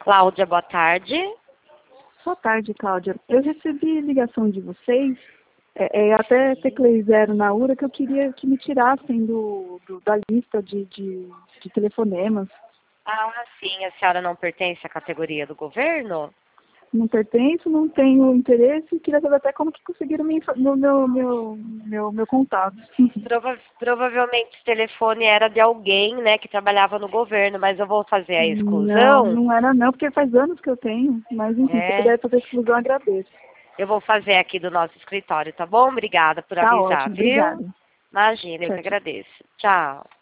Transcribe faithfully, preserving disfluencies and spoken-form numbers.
Cláudia, boa tarde. Boa tarde, Cláudia. Eu recebi ligação de vocês, é, é, até teclei zero na URA, que eu queria que me tirassem do, do- da lista de, de, de telefonemas. Ah, sim, a senhora não pertence à categoria do governo? Não pertenço, não tenho interesse, queria saber até como que conseguiram me, infor- meu, meu, meu, meu, meu contato. Prova- provavelmente esse telefone era de alguém, né, que trabalhava no governo, mas eu vou fazer a Não, exclusão. não era não, porque faz anos que eu tenho, mas enfim, se É, puder fazer exclusão, agradeço. eu vou fazer aqui do nosso escritório, tá bom? Obrigada por Tá avisar, ótimo, viu? obrigada. Imagina, eu que Tchau, tchau. agradeço. Tchau.